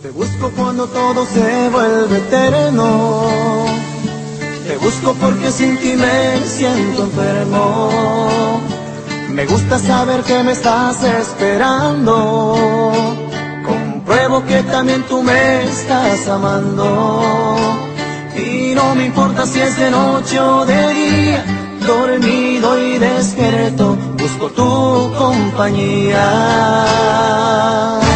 Te busco cuando todo se vuelve eterno. Te busco porque sin ti me siento enfermo. Me gusta saber que me estás esperando. Compruebo que también tú me estás amando. Y no me importa si es de noche o de día, dormido y despierto, busco tu compañía.